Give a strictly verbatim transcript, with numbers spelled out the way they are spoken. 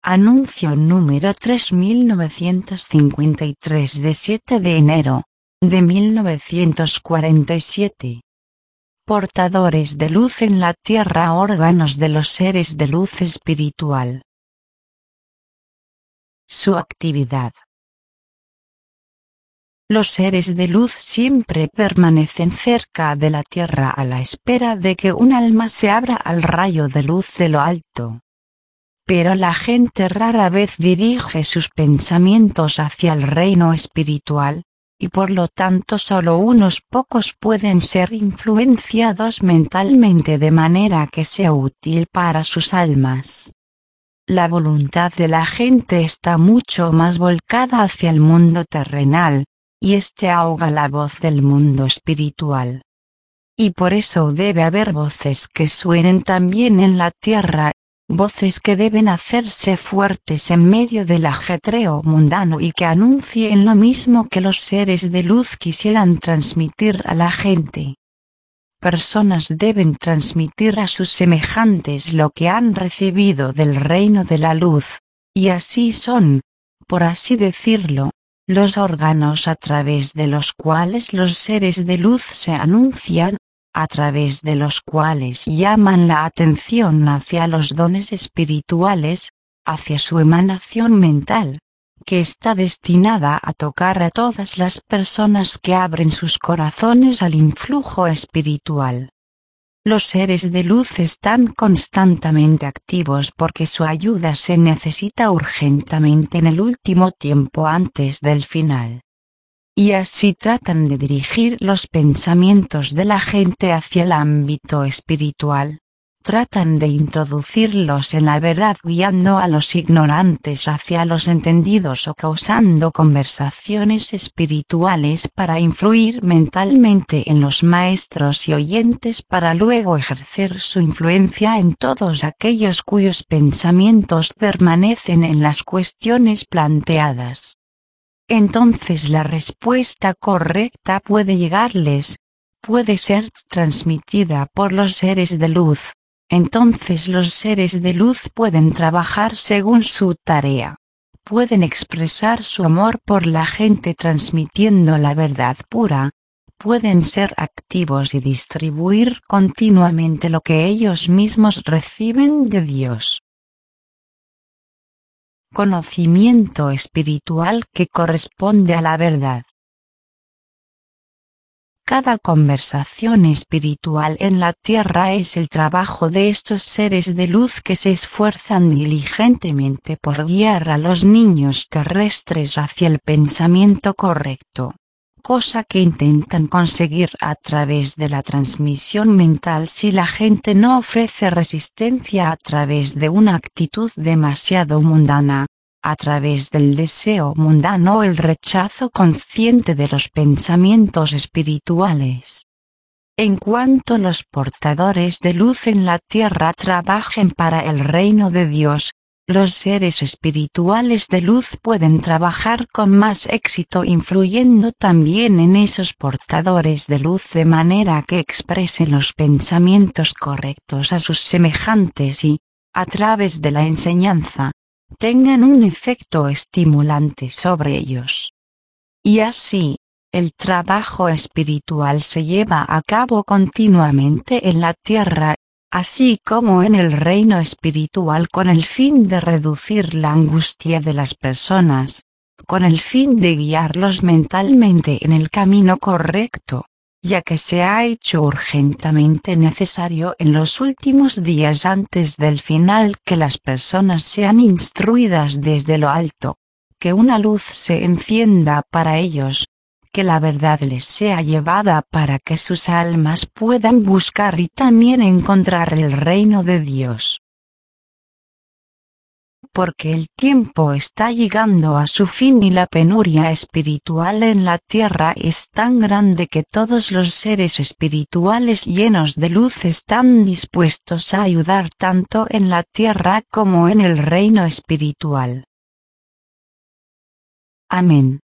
Anuncio número tres mil novecientos cincuenta y tres de siete de enero de mil novecientos cuarenta y siete. Portadores de luz en la tierra, órganos de los seres de luz espiritual. Su actividad. Los seres de luz siempre permanecen cerca de la tierra a la espera de que un alma se abra al rayo de luz de lo alto. Pero la gente rara vez dirige sus pensamientos hacia el reino espiritual, y por lo tanto solo unos pocos pueden ser influenciados mentalmente de manera que sea útil para sus almas. La voluntad de la gente está mucho más volcada hacia el mundo terrenal, y este ahoga la voz del mundo espiritual. Y por eso debe haber voces que suenen también en la tierra, voces que deben hacerse fuertes en medio del ajetreo mundano y que anuncien lo mismo que los seres de luz quisieran transmitir a la gente. Personas deben transmitir a sus semejantes lo que han recibido del reino de la luz, y así son, por así decirlo, los órganos a través de los cuales los seres de luz se anuncian, a través de los cuales llaman la atención hacia los dones espirituales, hacia su emanación mental, que está destinada a tocar a todas las personas que abren sus corazones al influjo espiritual. Los seres de luz están constantemente activos porque su ayuda se necesita urgentemente en el último tiempo antes del final. Y así tratan de dirigir los pensamientos de la gente hacia el ámbito espiritual. Tratan de introducirlos en la verdad guiando a los ignorantes hacia los entendidos o causando conversaciones espirituales para influir mentalmente en los maestros y oyentes para luego ejercer su influencia en todos aquellos cuyos pensamientos permanecen en las cuestiones planteadas. Entonces la respuesta correcta puede llegarles, puede ser transmitida por los seres de luz. Entonces los seres de luz pueden trabajar según su tarea. Pueden expresar su amor por la gente transmitiendo la verdad pura. Pueden ser activos y distribuir continuamente lo que ellos mismos reciben de Dios. Conocimiento espiritual que corresponde a la verdad. Cada conversación espiritual en la tierra es el trabajo de estos seres de luz que se esfuerzan diligentemente por guiar a los niños terrestres hacia el pensamiento correcto, cosa que intentan conseguir a través de la transmisión mental si la gente no ofrece resistencia a través de una actitud demasiado mundana, a través del deseo mundano o el rechazo consciente de los pensamientos espirituales. En cuanto los portadores de luz en la tierra trabajen para el reino de Dios, los seres espirituales de luz pueden trabajar con más éxito influyendo también en esos portadores de luz de manera que expresen los pensamientos correctos a sus semejantes y, a través de la enseñanza, tengan un efecto estimulante sobre ellos. Y así, el trabajo espiritual se lleva a cabo continuamente en la tierra, así como en el reino espiritual con el fin de reducir la angustia de las personas, con el fin de guiarlos mentalmente en el camino correcto, ya que se ha hecho urgentemente necesario en los últimos días antes del final que las personas sean instruidas desde lo alto, que una luz se encienda para ellos, que la verdad les sea llevada para que sus almas puedan buscar y también encontrar el reino de Dios. Porque el tiempo está llegando a su fin y la penuria espiritual en la tierra es tan grande que todos los seres espirituales llenos de luz están dispuestos a ayudar tanto en la tierra como en el reino espiritual. Amén.